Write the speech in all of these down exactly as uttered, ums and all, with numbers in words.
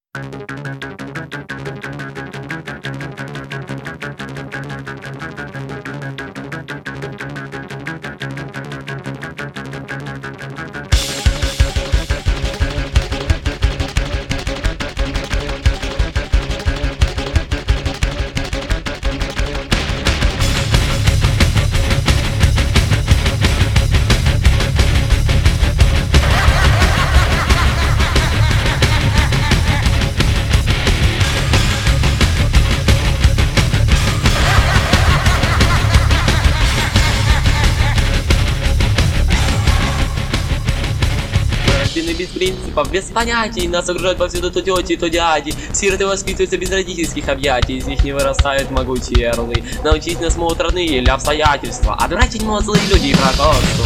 Без принципов, без понятий. Нас окружают повсюду то тети, то дяди. Сироты воспитываются без родительских объятий. Из них не вырастают могучие орлы. Научить нас могут родные или обстоятельства. Отвратить могут злые люди и прокорство.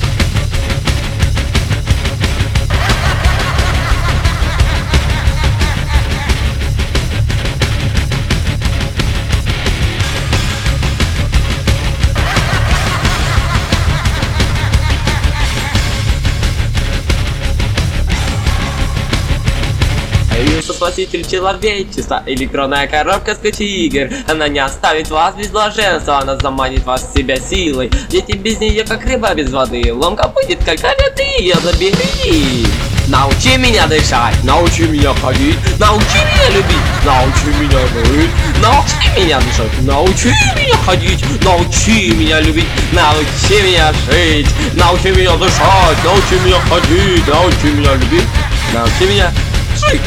Появился спаситель человечества, электронная коробка с кучей игр. Она не оставит вас без блаженства, она заманит вас в себя силой. Дети без нее как рыба без воды, ломка будет как ты ее забери. Научи меня дышать, научи меня ходить, научи меня любить, научи меня жить, научи меня дышать, научи меня ходить, научи меня любить, научи меня жить, научи меня дышать, научи меня ходить, научи меня любить, научи меня жить.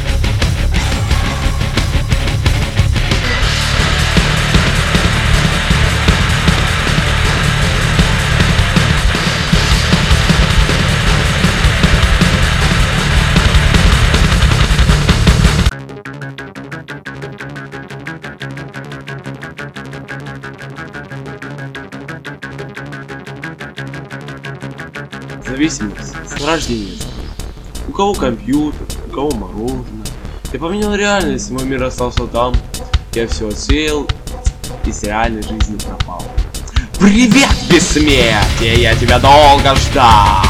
Зависимость с рождения. У кого компьютер, у кого мороженое. Я поменял реальность, мой мир остался там. Я все отсеял и с реальной жизни пропал. Привет, бессмертие! Я тебя долго ждал!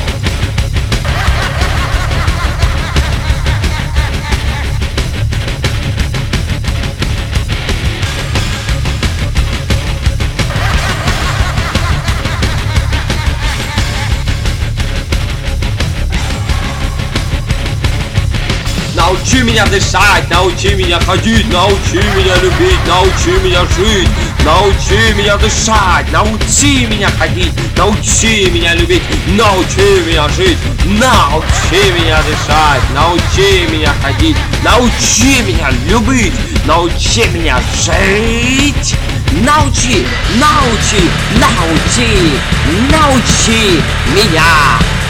Научи меня дышать, научи меня ходить, научи меня любить, научи меня жить, научи меня дышать, научи меня ходить, научи меня любить, научи меня жить, научи меня дышать, научи меня ходить, научи меня любить, научи меня жить, научи, научи, научи, научи меня